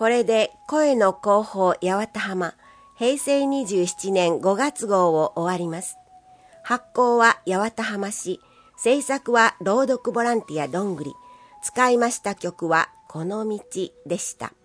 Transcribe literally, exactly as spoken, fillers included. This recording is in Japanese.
これで声の広報八幡浜へいせいにじゅうななねんごがつ号を終わります。発行は八幡浜市、制作は朗読ボランティアどんぐり、使いました曲はこの道でした。